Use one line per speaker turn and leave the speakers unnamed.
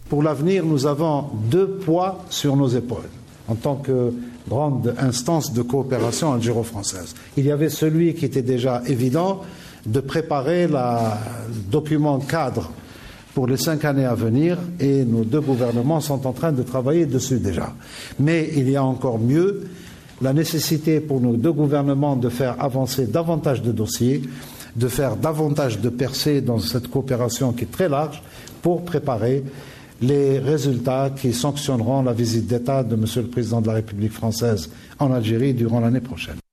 Pour l'avenir, nous avons 2 poids sur nos épaules en tant que grande instance de coopération algéro-française. Il y avait celui qui était déjà évident de préparer le document cadre pour les 5 années à venir, et nos 2 gouvernements sont en train de travailler dessus déjà. Mais il y a encore mieux, la nécessité pour nos 2 gouvernements de faire avancer davantage de dossiers, de faire davantage de percées dans cette coopération qui est très large pour préparer les résultats qui sanctionneront la visite d'État de M. le Président de la République française en Algérie durant l'année prochaine.